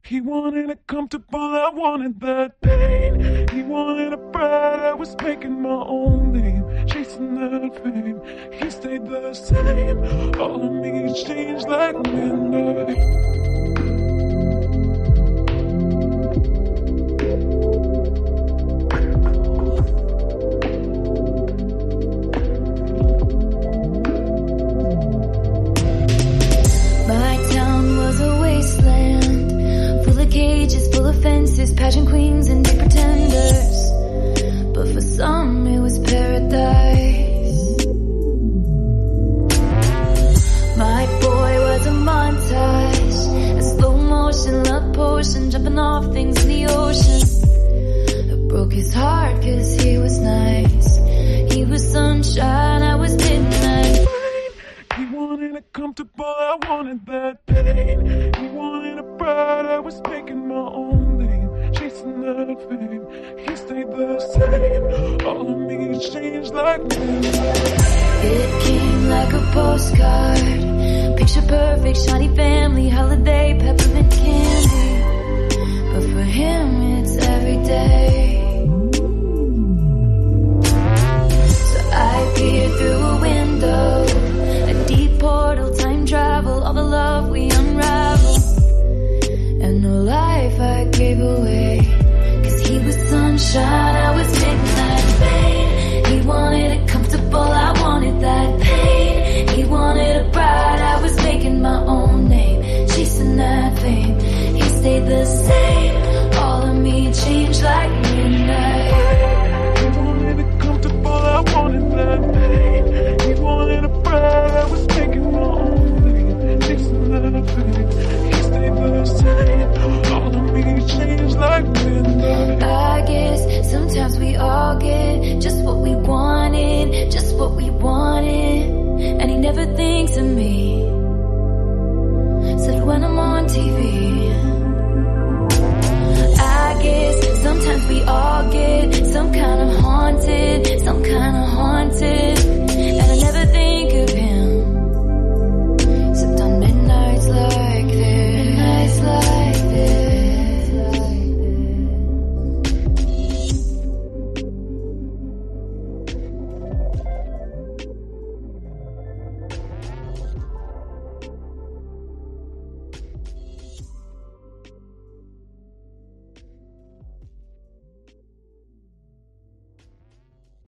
He wanted it comfortable, I wanted that pain. He wanted a bride, I was making my own name, chasing that fame. He stayed the same, all of me changed like midnight. Full of fences, pageant queens and big pretenders, but for some it was paradise. My boy was a montage, a slow motion love potion, jumping off things in the ocean. It broke his heart cause he was nice. He was sunshine, I was midnight. He wanted it comfortable, I wanted that pain. He wanted a bride, I was making my own name, chasing that fame. He stayed the same, all of me changed like midnight. It came like a postcard, picture perfect, shiny family, holiday, peppermint candy. But for him it's every day. So I peer through a window, deep portal, time travel, all the love we unravel, and no life I gave away, cause he was sunshine, I was midnight pain. He wanted it comfortable, I wanted that pain. He wanted a bride, I was making my own name, chasing that fame. He stayed the same, all of me changed like midnight. He wanted it comfortable, I wanted that pain. He wanted a bride, I was making my own name, chasing that fame. He stayed the same, all of me changed like midnight. I guess sometimes we all get just what we wanted, just what we wanted, and he never thinks of me.